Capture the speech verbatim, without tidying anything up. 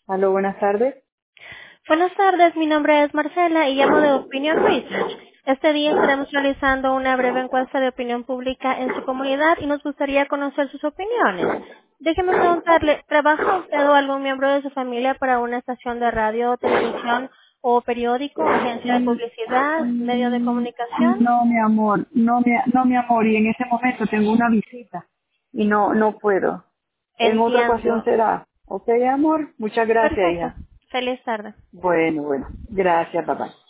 Aló, buenas tardes. Buenas tardes, mi nombre es Marcela y llamo de Opinion Research. Este día estaremos realizando una breve encuesta de opinión pública en su comunidad y nos gustaría conocer sus opiniones. Déjeme preguntarle, ¿trabaja usted o algún miembro de su familia para una estación de radio, televisión o periódico, agencia de Mm, publicidad, medio de mm, comunicación? No, mi amor, no, mi, no, mi amor, y en este momento tengo una visita y no, no puedo. En otra ocasión Entiendo. será. ¿Ok, amor? Muchas gracias, Perfecto. hija. Feliz tarde. Bueno, bueno. Gracias, papá.